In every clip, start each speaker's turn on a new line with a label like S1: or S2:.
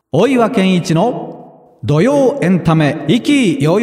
S1: 大岩健一の土曜エンタメ意気揚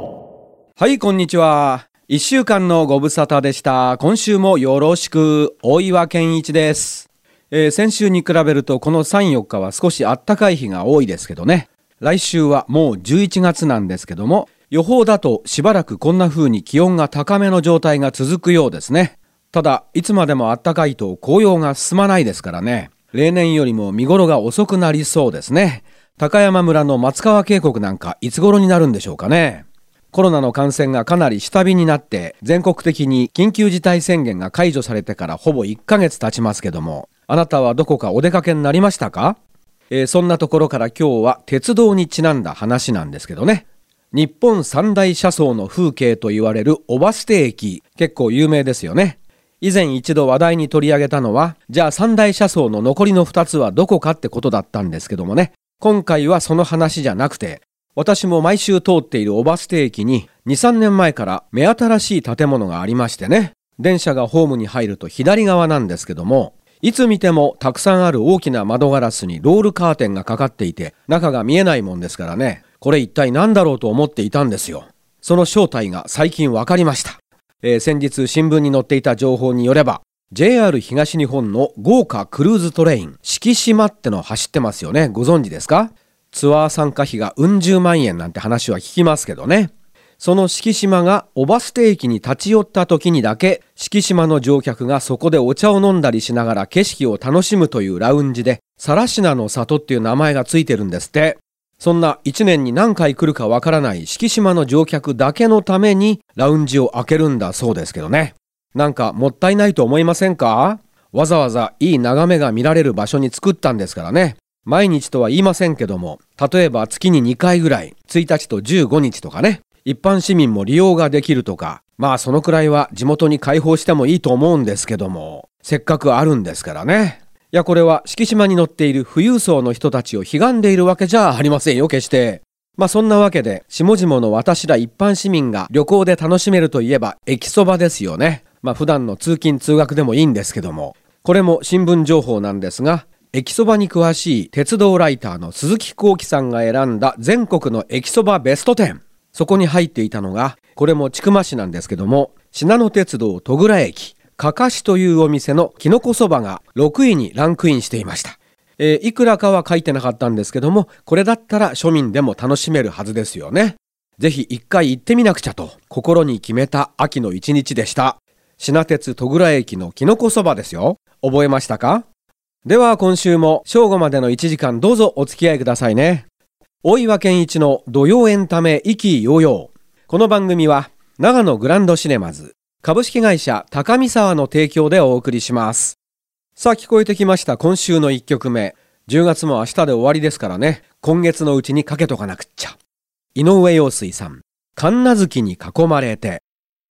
S1: 々。
S2: はい、こんにちは。1週間のご無沙汰でした。今週もよろしく。大岩健一です。先週に比べるとこの3、4日は少し暖かい日が多いですけどね。来週はもう11月なんですけども、予報だとしばらくこんな風に気温が高めの状態が続くようですね。ただ、いつまでも暖かいと紅葉が進まないですからね。例年よりも見頃が遅くなりそうですね。高山村の松川渓谷なんかいつ頃になるんでしょうかね。コロナの感染がかなり下火になって全国的に緊急事態宣言が解除されてからほぼ1ヶ月経ちますけども、あなたはどこかお出かけになりましたか？そんなところから今日は鉄道にちなんだ話なんですけどね。日本三大車窓の風景と言われる姨捨駅、結構有名ですよね。以前一度話題に取り上げたのは、じゃあ三大車窓の残りの2つはどこかってことだったんですけどもね。今回はその話じゃなくて、私も毎週通っている姨捨駅に2、3年前から目新しい建物がありましてね。電車がホームに入ると左側なんですけども、いつ見てもたくさんある大きな窓ガラスにロールカーテンがかかっていて、中が見えないもんですからね。これ一体何だろうと思っていたんですよ。その正体が最近分かりました。先日新聞に載っていた情報によれば、 JR 東日本の豪華クルーズトレイン四季島っての走ってますよね。ご存知ですか？ツアー参加費がうん十万円なんて話は聞きますけどね。その四季島が姨捨駅に立ち寄った時にだけ、四季島の乗客がそこでお茶を飲んだりしながら景色を楽しむというラウンジで、更科の里っていう名前がついてるんですって。そんな1年に何回来るかわからない四季島の乗客だけのためにラウンジを開けるんだそうですけどね。なんかもったいないと思いませんか？わざわざいい眺めが見られる場所に作ったんですからね。毎日とは言いませんけども、例えば月に2回ぐらい、1日と15日とかね、一般市民も利用ができるとか、まあそのくらいは地元に開放してもいいと思うんですけども、せっかくあるんですからね。いや、これは四季島に乗っている富裕層の人たちを悲んでいるわけじゃありませんよ、決して。まあそんなわけで、下々の私ら一般市民が旅行で楽しめるといえば駅そばですよね。まあ普段の通勤通学でもいいんですけども、これも新聞情報なんですが、駅そばに詳しい鉄道ライターの鈴木幸喜さんが選んだ全国の駅そばベスト10。そこに入っていたのが、これも千曲市なんですけども、しなの鉄道戸倉駅、かかしというお店のきのこそばが6位にランクインしていました。いくらかは書いてなかったんですけども、これだったら庶民でも楽しめるはずですよね。ぜひ一回行ってみなくちゃと心に決めた秋の一日でした。しな鉄戸倉駅のきのこそばですよ。覚えましたか？では今週も正午までの1時間どうぞお付き合いくださいね。大岩健一の土曜エンタメ意気揚々。この番組は長野グランドシネマズ株式会社高見沢の提供でお送りします。さあ聞こえてきました今週の1曲目。10月も明日で終わりですからね。今月のうちにかけとかなくっちゃ。井上陽水さん、神無月に囲まれて。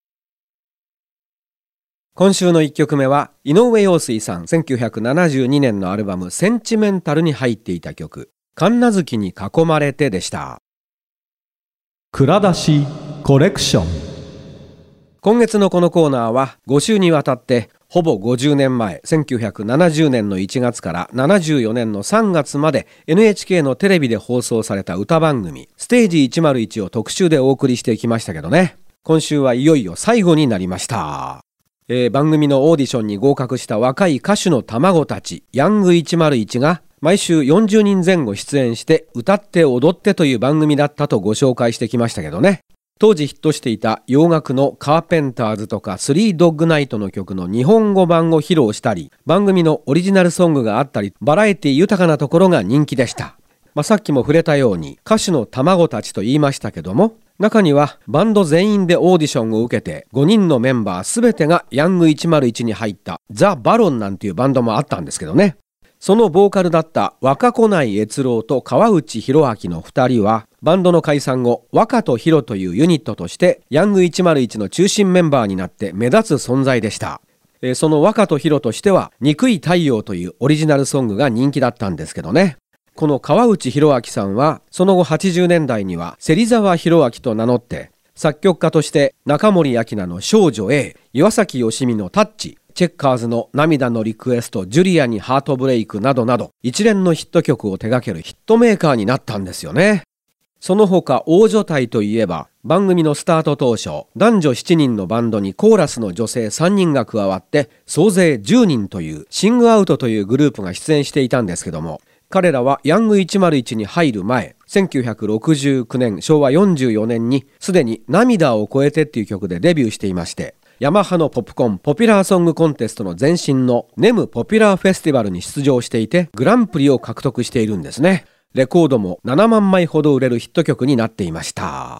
S2: 今週の1曲目は井上陽水さん1972年のアルバムセンチメンタルに入っていた曲、神無月に囲まれてでした。
S1: 蔵出しコレクション。
S2: 今月のこのコーナーは5週にわたってほぼ50年前1970年の1月から74年の3月まで NHK のテレビで放送された歌番組ステージ101を特集でお送りしてきましたけどね。今週はいよいよ最後になりました。番組のオーディションに合格した若い歌手の卵たちヤング101が毎週40人前後出演して歌って踊ってという番組だったとご紹介してきましたけどね。当時ヒットしていた洋楽のカーペンターズとかスリードッグナイトの曲の日本語版を披露したり、番組のオリジナルソングがあったり、バラエティ豊かなところが人気でした。さっきも触れたように歌手の卵たちと言いましたけども、中にはバンド全員でオーディションを受けて5人のメンバーすべてがヤング101に入ったザ・バロンなんていうバンドもあったんですけどね。そのボーカルだった若子内悦郎と川内弘明の2人はバンドの解散後、若とヒロというユニットとしてヤング101の中心メンバーになって目立つ存在でした。その若とヒロとしては憎い太陽というオリジナルソングが人気だったんですけどね。この川内弘明さんはその後80年代には芹沢弘明と名乗って作曲家として中森明菜の少女 A、岩崎良美のタッチ、 チェッカーズの涙のリクエスト、ジュリアにハートブレイクなどなど、一連のヒット曲を手掛けるヒットメーカーになったんですよね。その他大所帯といえば、番組のスタート当初、男女7人のバンドにコーラスの女性3人が加わって、総勢10人というシングアウトというグループが出演していたんですけども、彼らはヤング101に入る前、1969年昭和44年にすでに涙を超えてっていう曲でデビューしていまして、ヤマハのポップコンポピュラーソングコンテストの前身のネムポピュラーフェスティバルに出場していて、グランプリを獲得しているんですね。レコードも7万枚ほど売れるヒット曲になっていました。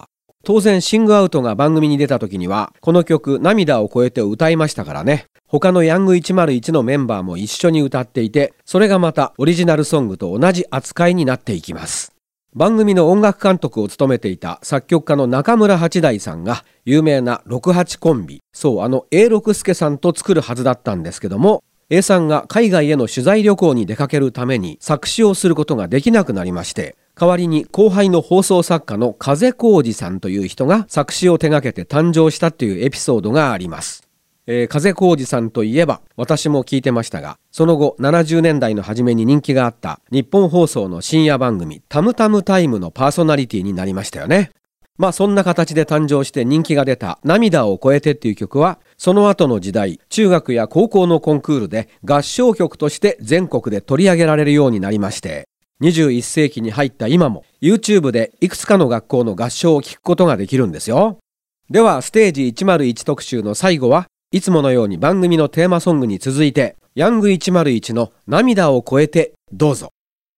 S2: 当然シングアウトが番組に出た時にはこの曲涙を超えてを歌いましたからね。他のヤング101のメンバーも一緒に歌っていて、それがまたオリジナルソングと同じ扱いになっていきます。番組の音楽監督を務めていた作曲家の中村八大さんが有名な68コンビ、永六輔さんと作るはずだったんですけども、A さんが海外への取材旅行に出かけるために作詞をすることができなくなりまして、代わりに後輩の放送作家の風浩二さんという人が作詞を手掛けて誕生したというエピソードがあります。風浩二さんといえば私も聞いてましたが、その後70年代の初めに人気があった日本放送の深夜番組タムタムタイムのパーソナリティになりましたよね。そんな形で誕生して人気が出た涙を超えてっていう曲は、その後の時代中学や高校のコンクールで合唱曲として全国で取り上げられるようになりまして、21世紀に入った今も YouTube でいくつかの学校の合唱を聴くことができるんですよ。ではステージ101特集の最後はいつものように番組のテーマソングに続いてヤング101の涙を超えてどうぞ。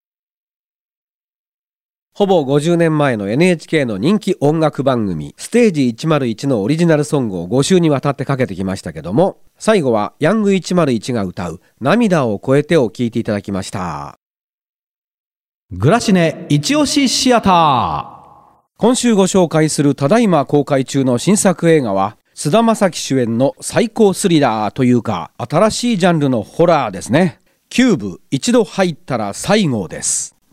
S2: ほぼ50年前の NHK の人気音楽番組ステージ101のオリジナルソングを5週にわたってかけてきましたけども、最後はヤング101が歌う涙を超えてを聴いていただきました。
S1: グラシネ一押しシアター。
S2: 今週ご紹介するただいま公開中の新作映画は菅田将暉主演の最高スリラーというか新しいジャンルのホラーですね。キューブ一度入ったら最後です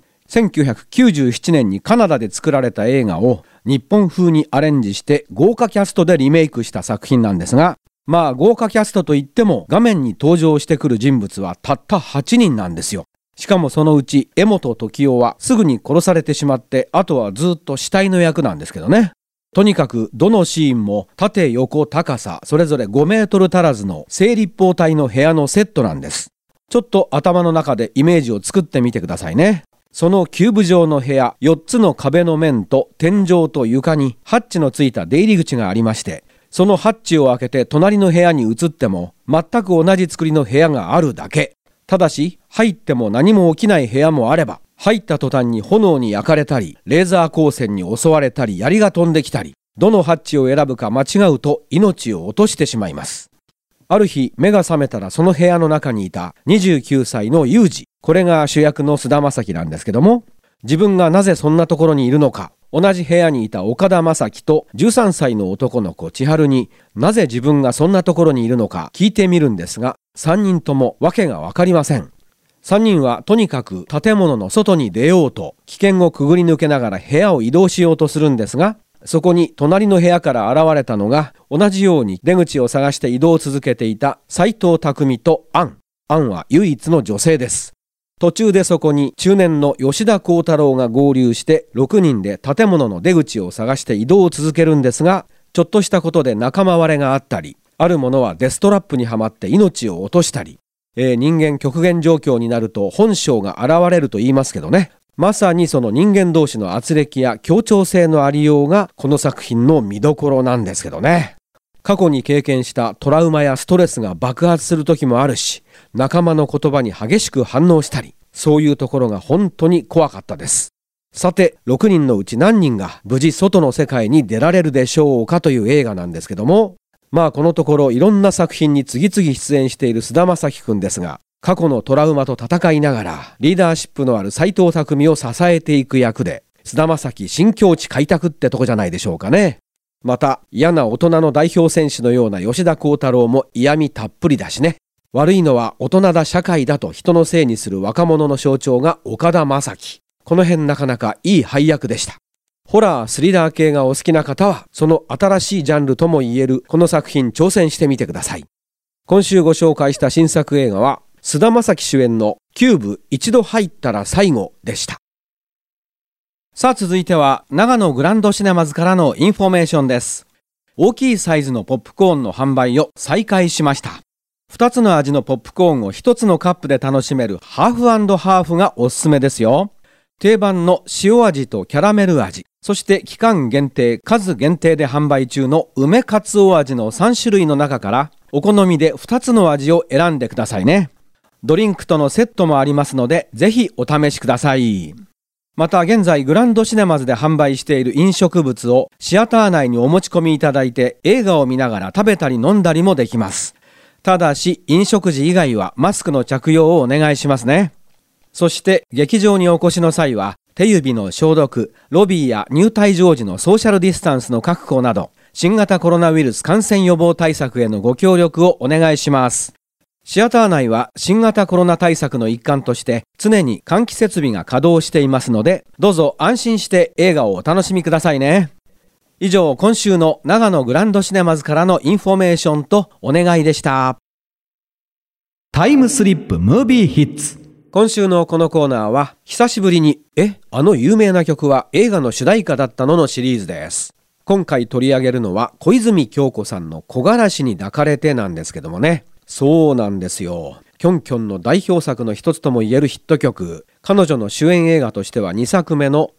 S2: 。1997年にカナダで作られた映画を日本風にアレンジして豪華キャストでリメイクした作品なんですが、豪華キャストといっても画面に登場してくる人物はたった8人なんですよ。しかもそのうち江本時生はすぐに殺されてしまって、あとはずっと死体の役なんですけどね。とにかくどのシーンも縦横高さそれぞれ5メートル足らずの正立方体の部屋のセットなんです。ちょっと頭の中でイメージを作ってみてくださいね。そのキューブ状の部屋、4つの壁の面と天井と床にハッチのついた出入り口がありまして、そのハッチを開けて隣の部屋に移っても全く同じ作りの部屋があるだけ。ただし入っても何も起きない部屋もあれば、入った途端に炎に焼かれたりレーザー光線に襲われたり槍が飛んできたり、どのハッチを選ぶか間違うと命を落としてしまいます。ある日目が覚めたらその部屋の中にいた29歳のユージ、これが主役の菅田将暉なんですけども、自分がなぜそんなところにいるのか、同じ部屋にいた岡田将生と13歳の男の子千春になぜ自分がそんなところにいるのか聞いてみるんですが、3人とも訳が分かりません。3人はとにかく建物の外に出ようと危険をくぐり抜けながら部屋を移動しようとするんですが、そこに隣の部屋から現れたのが同じように出口を探して移動を続けていた斎藤匠とアンは唯一の女性です。途中でそこに中年の吉田鋼太郎が合流して6人で建物の出口を探して移動を続けるんですが、ちょっとしたことで仲間割れがあったり、ある者はデストラップにはまって命を落としたり、人間極限状況になると本性が現れると言いますけどね。まさにその人間同士の圧力や協調性のありようがこの作品の見どころなんですけどね。過去に経験したトラウマやストレスが爆発する時もあるし、仲間の言葉に激しく反応したり、そういうところが本当に怖かったです。さて6人のうち何人が無事外の世界に出られるでしょうかという映画なんですけども、このところいろんな作品に次々出演している菅田将暉くんですが、過去のトラウマと戦いながらリーダーシップのある斎藤匠を支えていく役で、菅田将暉新境地開拓ってとこじゃないでしょうかね。また嫌な大人の代表選手のような吉田鋼太郎も嫌味たっぷりだしね。悪いのは大人だ社会だと人のせいにする若者の象徴が岡田将生。この辺なかなかいい配役でした。ホラースリラー系がお好きな方はその新しいジャンルともいえるこの作品挑戦してみてください。 今週ご紹介した新作映画は菅田将暉主演のキューブ一度入ったら最後でした。さあ続いては長野グランドシネマズからのインフォメーションです。大きいサイズのポップコーンの販売を再開しました。2つの味のポップコーンを1つのカップで楽しめるハーフ&ハーフがおすすめですよ。定番の塩味とキャラメル味、そして期間限定、数限定で販売中の梅かつお味の3種類の中からお好みで2つの味を選んでくださいね。ドリンクとのセットもありますのでぜひお試しください。また現在グランドシネマズで販売している飲食物をシアター内にお持ち込みいただいて映画を見ながら食べたり飲んだりもできます。ただし飲食時以外はマスクの着用をお願いしますね。そして劇場にお越しの際は手指の消毒、ロビーや入退場時のソーシャルディスタンスの確保など新型コロナウイルス感染予防対策へのご協力をお願いします。シアター内は新型コロナ対策の一環として常に換気設備が稼働していますのでどうぞ安心して映画をお楽しみくださいね。以上、今週の長野グランドシネマズからのインフォメーションとお願いでした。
S1: タイムスリップムービーヒッツ。
S2: 今週のこのコーナーは久しぶりにあの有名な曲は映画の主題歌だったのシリーズです。今回取り上げるのは小泉今日子さんの木枯らしに抱かれてなんですけどもね。そうなんですよ。キョンキョンの代表作の一つともいえるヒット曲。彼女の主演映画としては2作目の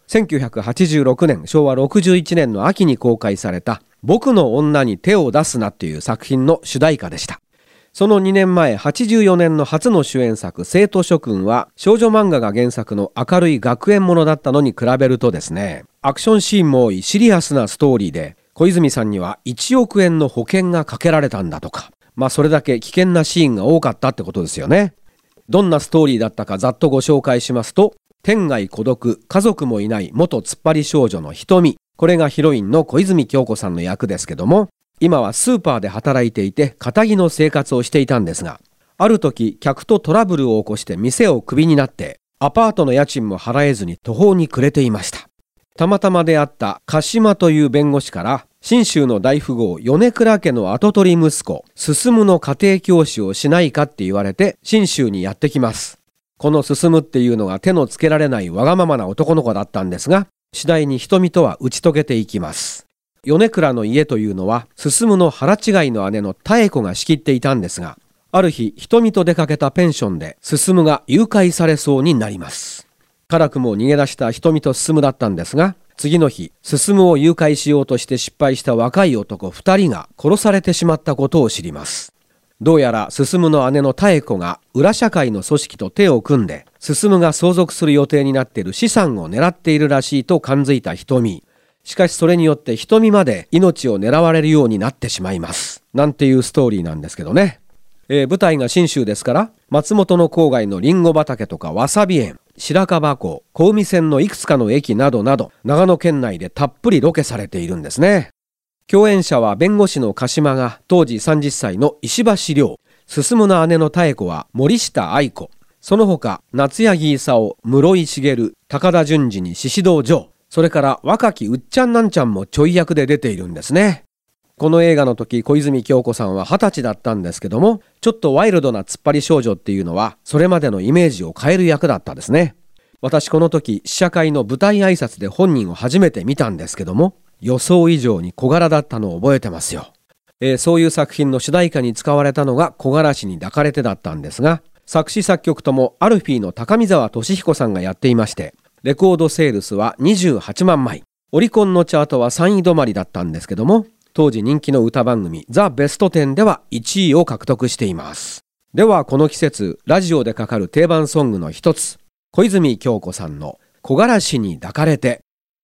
S2: 1986年昭和61年の秋に公開された僕の女に手を出すなっていう作品の主題歌でした。その2年前84年の初の主演作生徒諸君は少女漫画が原作の明るい学園ものだったのに比べるとですね、アクションシーンも多いシリアスなストーリーで小泉さんには1億円の保険がかけられたんだとか、それだけ危険なシーンが多かったってことですよね。どんなストーリーだったかざっとご紹介しますと、天涯孤独、家族もいない元突っ張り少女の瞳、これがヒロインの小泉今日子さんの役ですけども、今はスーパーで働いていて堅気の生活をしていたんですが、ある時客とトラブルを起こして店をクビになってアパートの家賃も払えずに途方に暮れていました。たまたま出会った鹿島という弁護士から信州の大富豪米倉家の跡取り息子進の家庭教師をしないかって言われて信州にやってきます。この進っていうのが手のつけられないわがままな男の子だったんですが、次第に瞳とは打ち解けていきます。米倉の家というのは進の腹違いの姉の妙子が仕切っていたんですが、ある日瞳と出かけたペンションで進が誘拐されそうになります。辛くも逃げ出した瞳と進だったんですが、次の日進を誘拐しようとして失敗した若い男2人が殺されてしまったことを知ります。どうやら進の姉の妙子が裏社会の組織と手を組んで進が相続する予定になっている資産を狙っているらしいと感づいた瞳。しかしそれによって瞳まで命を狙われるようになってしまいますなんていうストーリーなんですけどね。舞台が信州ですから松本の郊外のリンゴ畑とかわさび園、白樺湖、小海線のいくつかの駅などなど長野県内でたっぷりロケされているんですね。共演者は弁護士の鹿島が当時30歳の石橋亮、進の姉の妙子は森下愛子、その他夏柳功、室井茂、高田純次に宍戸城、それから若きうっちゃんなんちゃんもちょい役で出ているんですね。この映画の時小泉今日子さんは20歳だったんですけども、ちょっとワイルドな突っ張り少女っていうのはそれまでのイメージを変える役だったですね。私この時試写会の舞台挨拶で本人を初めて見たんですけども、予想以上に小柄だったのを覚えてますよ。そういう作品の主題歌に使われたのが木枯らしに抱かれてだったんですが、作詞作曲ともアルフィーの高見沢俊彦さんがやっていまして、レコードセールスは28万枚、オリコンのチャートは3位止まりだったんですけども、当時人気の歌番組ザ・ベスト10では1位を獲得しています。ではこの季節ラジオでかかる定番ソングの一つ、小泉今日子さんの木枯らしに抱かれて。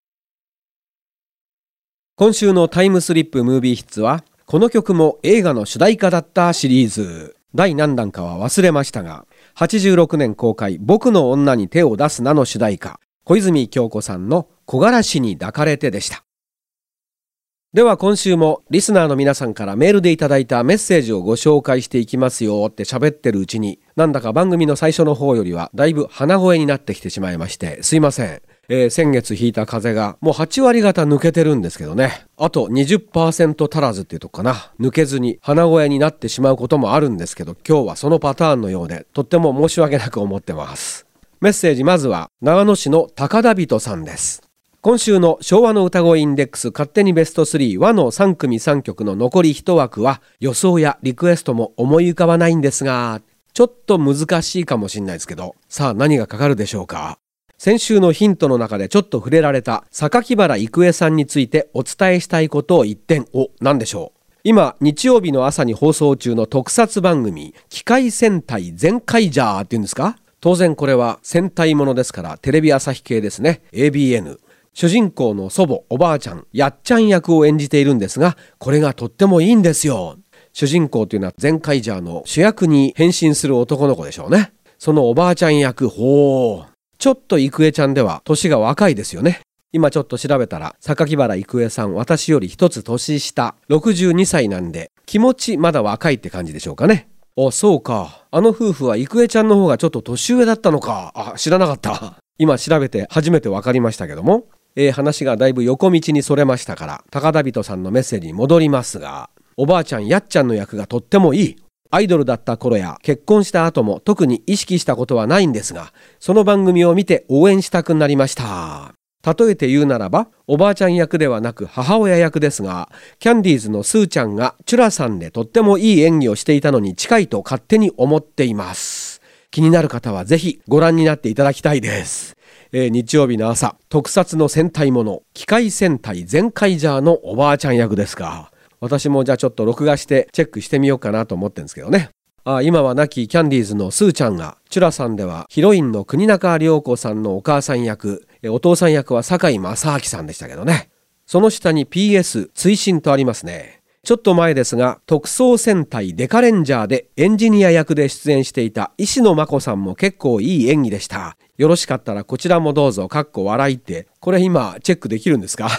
S2: 今週のタイムスリップムービーヒッツはこの曲も映画の主題歌だったシリーズ、第何弾かは忘れましたが、86年公開僕の女に手を出すなの主題歌、小泉今日子さんの木枯らしに抱かれてでした。では今週もリスナーの皆さんからメールでいただいたメッセージをご紹介していきますよって喋ってるうちに、なんだか番組の最初の方よりはだいぶ鼻声になってきてしまいまして、すいません。 先月引いた風がもう8割方抜けてるんですけどね。あと 20% 足らずっていうとこかな。抜けずに鼻声になってしまうこともあるんですけど、今日はそのパターンのようで、とっても申し訳なく思ってます。メッセージ、まずは長野市の高田人さんです。今週の昭和の歌声インデックス勝手にベスト3和の3組3曲の残り1枠は予想やリクエストも思い浮かばないんですが、ちょっと難しいかもしれないですけど、さあ何がかかるでしょうか。先週のヒントの中でちょっと触れられた榊原郁恵さんについてお伝えしたいことを一点。何でしょう。今日曜日の朝に放送中の特撮番組機械戦隊ゼンカイジャーっていうんですか。当然これは戦隊ものですからテレビ朝日系ですね。 ABN。 主人公の祖母おばあちゃんやっちゃん役を演じているんですが、これがとってもいいんですよ。主人公というのはゼンカイジャーの主役に変身する男の子でしょうね。そのおばあちゃん役、ちょっと郁恵ちゃんでは年が若いですよね。今ちょっと調べたら榊原郁恵さん、私より一つ年下62歳なんで、気持ちまだ若いって感じでしょうかね。そうか、あの夫婦は郁恵ちゃんの方がちょっと年上だったのか。知らなかった。今調べて初めて分かりましたけども、話がだいぶ横道にそれましたから高田人さんのメッセージに戻りますが、おばあちゃんやっちゃんの役がとってもいい。アイドルだった頃や結婚した後も特に意識したことはないんですが、その番組を見て応援したくなりました。例えて言うならば、おばあちゃん役ではなく母親役ですが、キャンディーズのスーちゃんがチュラさんでとってもいい演技をしていたのに近いと勝手に思っています。気になる方はぜひご覧になっていただきたいです。日曜日の朝、特撮の戦隊もの機械戦隊ゼンカイジャーのおばあちゃん役ですか。私もじゃあちょっと録画してチェックしてみようかなと思ってるんですけどね。今は亡きキャンディーズのスーちゃんが、チュラさんではヒロインの国中涼子さんのお母さん役、お父さん役は堺正明さんでしたけどね。その下に PS 追伸とありますね。ちょっと前ですが、特捜戦隊デカレンジャーでエンジニア役で出演していた石野真子さんも結構いい演技でした。よろしかったらこちらもどうぞ、笑いって、これ今チェックできるんですか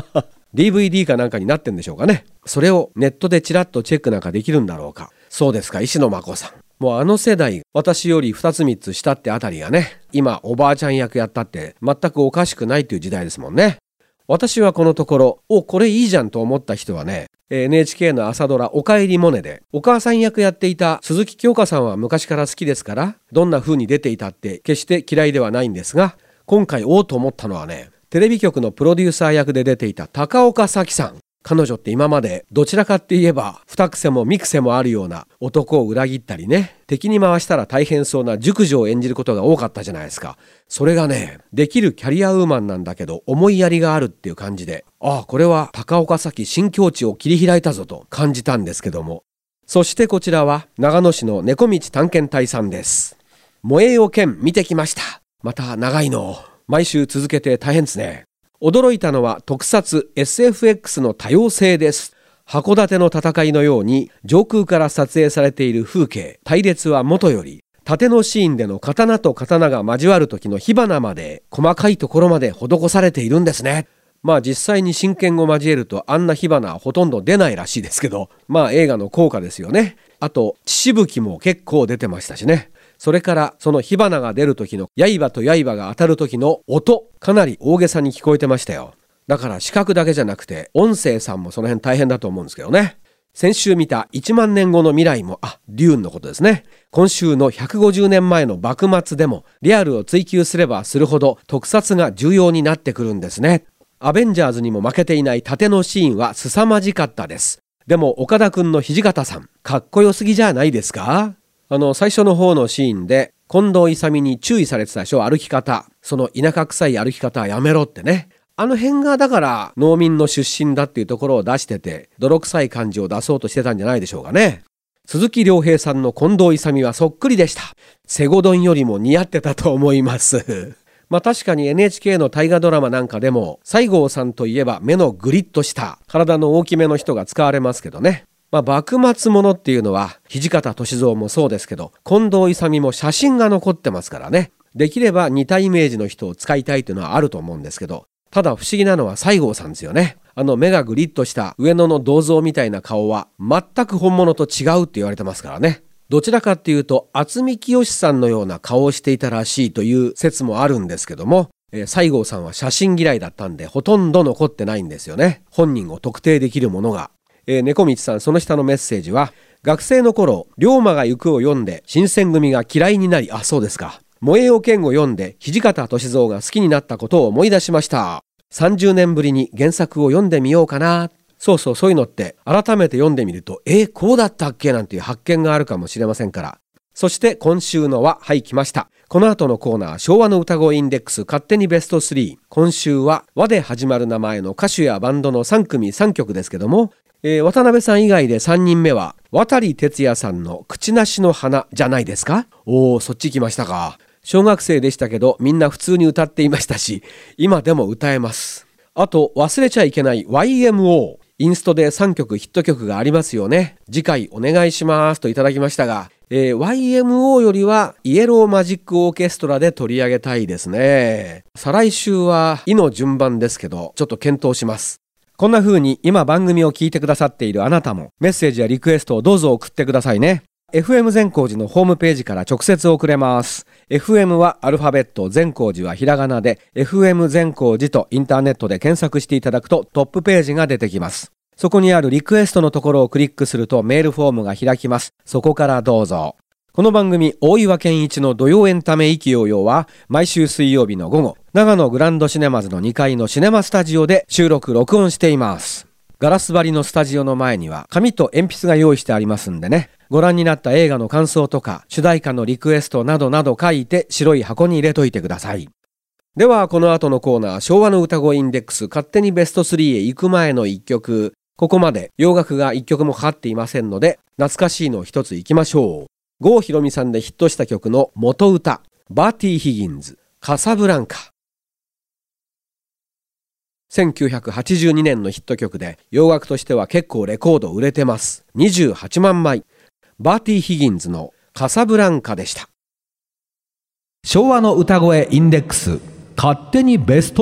S2: DVD かなんかになってんでしょうかね。それをネットでチラッとチェックなんかできるんだろうか。そうですか、石野真子さん。もうあの世代、私より2つ3つ下ってあたりがね、今おばあちゃん役やったって全くおかしくないという時代ですもんね。私はこのところ、これいいじゃんと思った人はね、NHK の朝ドラおかえりモネでお母さん役やっていた鈴木京香さんは昔から好きですから、どんな風に出ていたって決して嫌いではないんですが、今回と思ったのはね、テレビ局のプロデューサー役で出ていた高岡早紀さん。彼女って今までどちらかって言えば二癖も三癖もあるような男を裏切ったりね、敵に回したら大変そうな熟女を演じることが多かったじゃないですか。それがね、できるキャリアウーマンなんだけど思いやりがあるっていう感じで、これは高岡早紀新境地を切り開いたぞと感じたんですけども。そしてこちらは長野市の猫道探検隊さんです。萌えよ剣見てきました。また長いの毎週続けて大変ですね。驚いたのは特撮 SFX の多様性です。函館の戦いのように上空から撮影されている風景、隊列はもとより、盾のシーンでの刀と刀が交わる時の火花まで細かいところまで施されているんですね。実際に真剣を交えるとあんな火花はほとんど出ないらしいですけど、映画の効果ですよね。あと血しぶきも結構出てましたしね。それからその火花が出る時の刃と刃が当たる時の音、かなり大げさに聞こえてましたよ。だから視覚だけじゃなくて音声さんもその辺大変だと思うんですけどね。先週見た1万年後の未来もデューンのことですね。今週の150年前の幕末でもリアルを追求すればするほど特撮が重要になってくるんですね。アベンジャーズにも負けていない盾のシーンは凄まじかったです。でも岡田くんの土方さん、かっこよすぎじゃないですか。最初の方のシーンで近藤勇に注意されてたでしょ。歩き方、その田舎臭い歩き方はやめろってね。あの辺がだから農民の出身だっていうところを出してて、泥臭い感じを出そうとしてたんじゃないでしょうかね。鈴木亮平さんの近藤勇はそっくりでした。セゴドンよりも似合ってたと思います確かに NHK の大河ドラマなんかでも西郷さんといえば目のグリッとした体の大きめの人が使われますけどね。幕末ものっていうのは土方歳三もそうですけど、近藤勇も写真が残ってますからね。できれば似たイメージの人を使いたいというのはあると思うんですけど、ただ不思議なのは西郷さんですよね。目がグリッとした上野の銅像みたいな顔は全く本物と違うって言われてますからね。どちらかっていうと渥美清さんのような顔をしていたらしいという説もあるんですけども、 西郷さんは写真嫌いだったんでほとんど残ってないんですよね。本人を特定できるものが。猫道さん、その下のメッセージは、学生の頃龍馬が行くを読んで新選組が嫌いになり、あ、そうですか。燃えよ剣を読んで土方歳三が好きになったことを思い出しました。30年ぶりに原作を読んでみようかな。そういうのって改めて読んでみると、こうだったっけなんていう発見があるかもしれませんから。そして今週のは、はい、来ました。この後のコーナー、昭和の歌声インデックス勝手にベスト3。今週は和で始まる名前の歌手やバンドの3組3曲ですけども、渡辺さん以外で3人目は渡哲也さんの口なしの花じゃないですか。そっち来ましたか。小学生でしたけどみんな普通に歌っていましたし、今でも歌えます。あと忘れちゃいけない YMO。インストで3曲ヒット曲がありますよね。次回お願いしますといただきましたが、YMO よりはイエローマジックオーケストラで取り上げたいですね。再来週はイの順番ですけど、ちょっと検討します。こんな風に今番組を聞いてくださっているあなたもメッセージやリクエストをどうぞ送ってくださいね。FM 善光寺のホームページから直接送れます。FM はアルファベット、善光寺はひらがなで FM 善光寺とインターネットで検索していただくとトップページが出てきます。そこにあるリクエストのところをクリックするとメールフォームが開きます。そこからどうぞ。この番組大岩健一の土曜エンタメ意気揚々は毎週水曜日の午後、長野グランドシネマズの2階のシネマスタジオで収録録音しています。ガラス張りのスタジオの前には紙と鉛筆が用意してありますんでね、ご覧になった映画の感想とか主題歌のリクエストなどなど書いて白い箱に入れといてください。ではこの後のコーナー、昭和の歌声インデックス勝手にベスト3へ行く前の1曲。ここまで洋楽が1曲もかかっていませんので、懐かしいのを一つ行きましょう。郷ひろみさんでヒットした曲の元歌、バーティー・ヒギンズ、カサブランカ。1982年のヒット曲で洋楽としては結構レコード売れてます。28万枚。バーティー・ヒギンズのカサブランカでした。
S1: 昭和の歌声インデックス勝手にベスト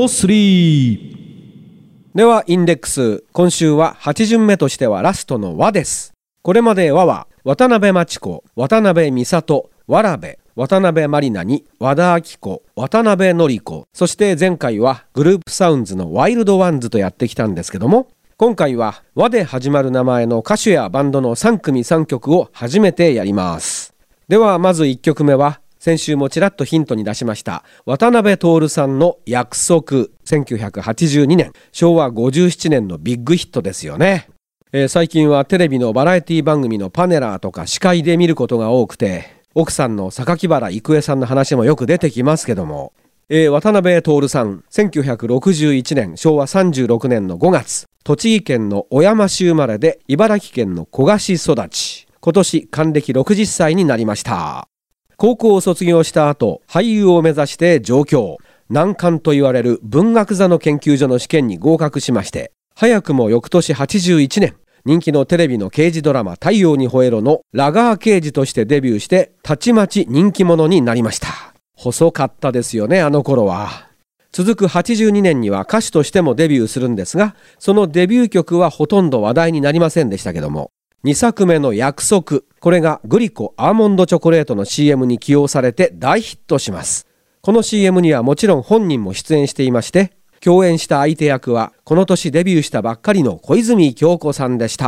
S1: 3。
S2: ではインデックス、今週は8巡目としてはラストの和です。これまで和は渡辺真知子、渡辺美里、わ部、渡辺満里奈に和田アキ子、渡辺典子、そして前回はグループサウンズのワイルドワンズとやってきたんですけども、今回は和で始まる名前の歌手やバンドの3組3曲を初めてやります。ではまず1曲目は先週もちらっとヒントに出しました渡辺徹さんの約束。1982年、昭和57年のビッグヒットですよね。最近はテレビのバラエティ番組のパネラーとか司会で見ることが多くて、奥さんの榊原郁恵さんの話もよく出てきますけども、渡辺徹さん、1961年昭和36年の5月、栃木県の小山市生まれで茨城県の古河市育ち、今年還暦60歳になりました。高校を卒業した後、俳優を目指して上京、難関と言われる文学座の研究所の試験に合格しまして、早くも翌年81年、人気のテレビの刑事ドラマ太陽にほえろのラガー刑事としてデビューしてたちまち人気者になりました。細かったですよね、あの頃は。続く82年には歌手としてもデビューするんですが、そのデビュー曲はほとんど話題になりませんでしたけども、2作目の約束、これがグリコアーモンドチョコレートの CM に起用されて大ヒットします。この CM にはもちろん本人も出演していまして、共演した相手役はこの年デビューしたばっかりの小泉今日子さんでした。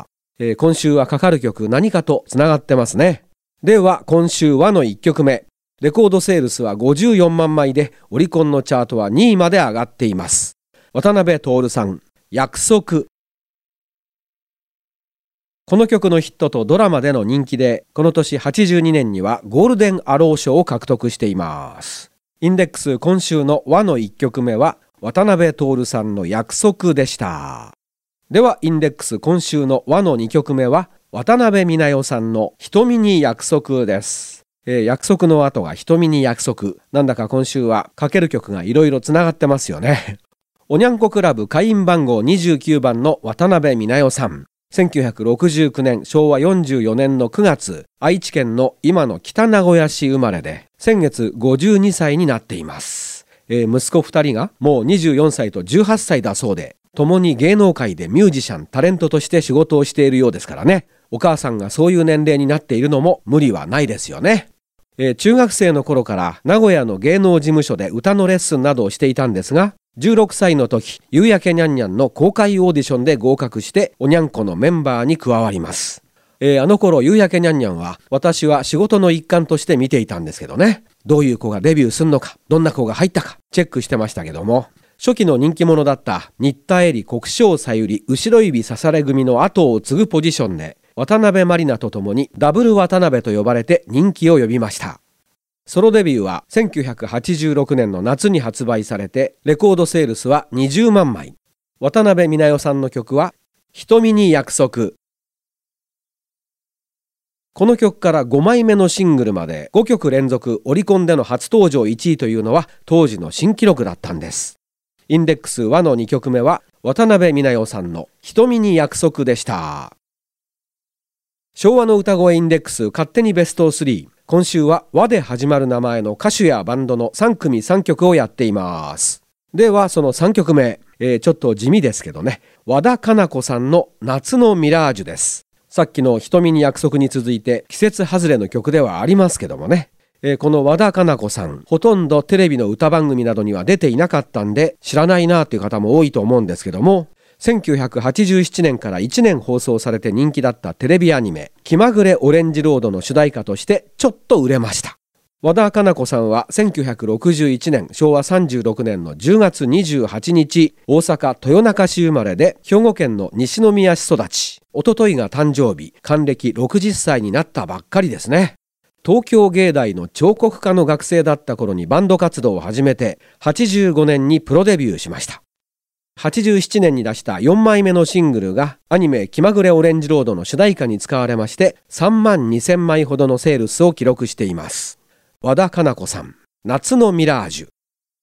S2: 今週はかかる曲何かとつながってますね。では今週はの1曲目、レコードセールスは54万枚でオリコンのチャートは2位まで上がっています。渡辺徹さん、約束。この曲のヒットとドラマでの人気で、この年82年にはゴールデンアロー賞を獲得しています。インデックス今週の和の1曲目は渡辺徹さんの約束でした。ではインデックス今週の和の2曲目は渡辺美奈代さんの瞳に約束です。約束の後が瞳に約束。なんだか今週はかける曲がいろいろつながってますよね。おにゃんこクラブ会員番号29番の渡辺美奈代さん。1969年昭和44年の9月、愛知県の今の北名古屋市生まれで、先月52歳になっています。息子2人がもう24歳と18歳だそうで、共に芸能界でミュージシャン、タレントとして仕事をしているようですからね。お母さんがそういう年齢になっているのも無理はないですよね。 中学生の頃から名古屋の芸能事務所で歌のレッスンなどをしていたんですが、16歳の時、夕焼けにゃんにゃんの公開オーディションで合格しておにゃんこのメンバーに加わります。あの頃夕焼けにゃんにゃんは私は仕事の一環として見ていたんですけどね、どういう子がデビューするのか、どんな子が入ったかチェックしてましたけども、初期の人気者だった新田恵里、国生さゆり、後ろ指刺され組の後を継ぐポジションで渡辺満里奈とともにダブル渡辺と呼ばれて人気を呼びました。ソロデビューは1986年の夏に発売されて、レコードセールスは20万枚。渡辺美奈代さんの曲は瞳に約束。この曲から5枚目のシングルまで5曲連続オリコンでの初登場1位というのは当時の新記録だったんです。インデックス和の2曲目は渡辺美奈代さんの瞳に約束でした。昭和の歌声インデックス勝手にベスト3。今週は和で始まる名前の歌手やバンドの3組3曲をやっています。ではその3曲目、ちょっと地味ですけどね、和田かな子さんの夏のミラージュです。さっきの瞳に約束に続いて季節外れの曲ではありますけどもね、この和田かな子さん、ほとんどテレビの歌番組などには出ていなかったんで知らないなという方も多いと思うんですけども、1987年から1年放送されて人気だったテレビアニメ気まぐれオレンジロードの主題歌としてちょっと売れました。和田かな子さんは1961年昭和36年の10月28日大阪豊中市生まれで、兵庫県の西宮市育ち、おとといが誕生日、還暦60歳になったばっかりですね。東京芸大の彫刻科の学生だった頃にバンド活動を始めて、85年にプロデビューしました。87年に出した4枚目のシングルがアニメ気まぐれオレンジロードの主題歌に使われまして、3万2000枚ほどのセールスを記録しています。和田かな子さん、夏のミラージュ。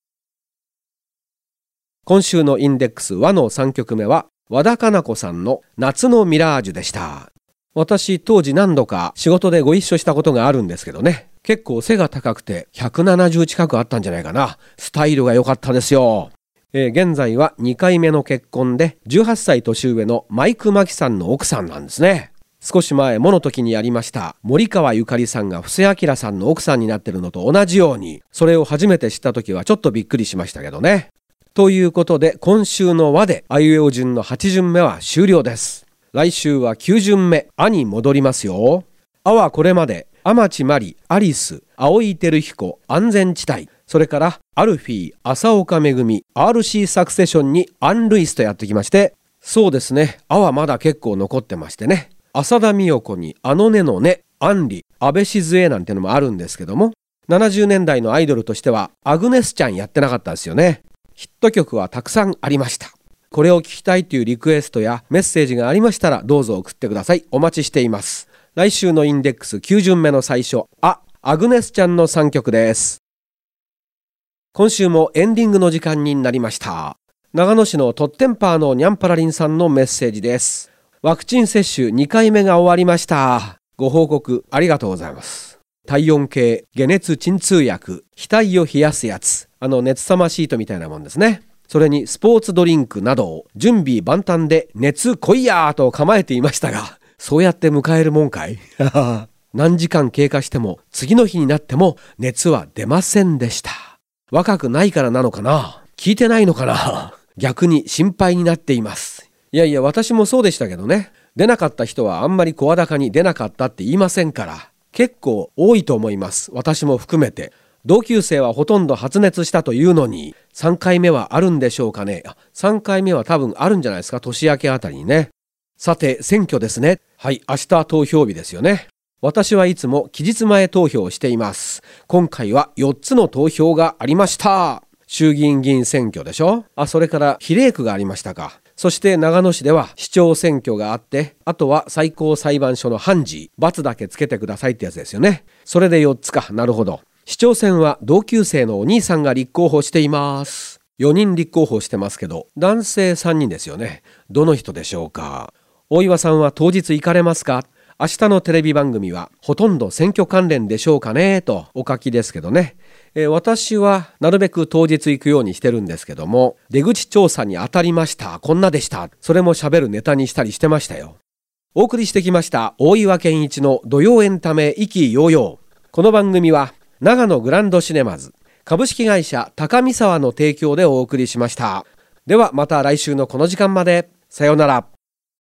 S2: 今週のインデックス和の3曲目は和田かな子さんの夏のミラージュでした。私当時何度か仕事でご一緒したことがあるんですけどね、結構背が高くて170近くあったんじゃないかな。スタイルが良かったですよ。現在は2回目の結婚で18歳年上のマイク・マキさんの奥さんなんですね。少し前モノ時にやりました森川ゆかりさんが布施明さんの奥さんになってるのと同じように、それを初めて知った時はちょっとびっくりしましたけどね。ということで今週の和であいうえお順の8巡目は終了です。来週は9巡目、あに戻りますよ。あはこれまで天地真理、アリス、青井輝彦、安全地帯、それからアルフィー、浅岡めぐみ、 RC サクセションにアン・ルイスとやってきまして、そうですね、あはまだ結構残ってましてね、浅田美代子にあのねのね、アンリ、安倍静江なんてのもあるんですけども、70年代のアイドルとしてはアグネスちゃんやってなかったですよね。ヒット曲はたくさんありました。これを聞きたいというリクエストやメッセージがありましたらどうぞ送ってください。お待ちしています。来週のインデックス9巡目の最初、アグネスちゃんの3曲です。今週もエンディングの時間になりました。長野市のトッテンパーのニャンパラリンさんのメッセージです。ワクチン接種2回目が終わりました。ご報告ありがとうございます。体温計、解熱鎮痛薬、額を冷やすやつ、熱さまシートみたいなもんですね。それにスポーツドリンクなどを準備万端で熱来いやーと構えていましたが、そうやって迎えるもんかい何時間経過しても次の日になっても熱は出ませんでした。若くないからなのかな、聞いてないのかな逆に心配になっています。いやいや、私もそうでしたけどね。出なかった人はあんまり声高に出なかったって言いませんから、結構多いと思います。私も含めて。同級生はほとんど発熱したというのに、3回目はあるんでしょうかね。3回目は多分あるんじゃないですか、年明けあたりにね。さて、選挙ですね。はい、明日投票日ですよね。私はいつも期日前投票をしています。今回は4つの投票がありました。衆議院議員選挙でしょ。それから比例区がありましたか。そして長野市では市長選挙があって、あとは最高裁判所の判事、×だけつけてくださいってやつですよね。それで4つか。なるほど。市長選は同級生のお兄さんが立候補しています。4人立候補してますけど、男性3人ですよね。どの人でしょうか。大岩さんは当日行かれますか。明日のテレビ番組はほとんど選挙関連でしょうかねとお書きですけどね。私はなるべく当日行くようにしてるんですけども、出口調査に当たりました、こんなでした、それも喋るネタにしたりしてましたよ。お送りしてきました大岩健一の土曜エンタメ意気揚々。 この番組は長野グランドシネマズ株式会社高見沢の提供でお送りしました。ではまた来週のこの時間まで。さようなら。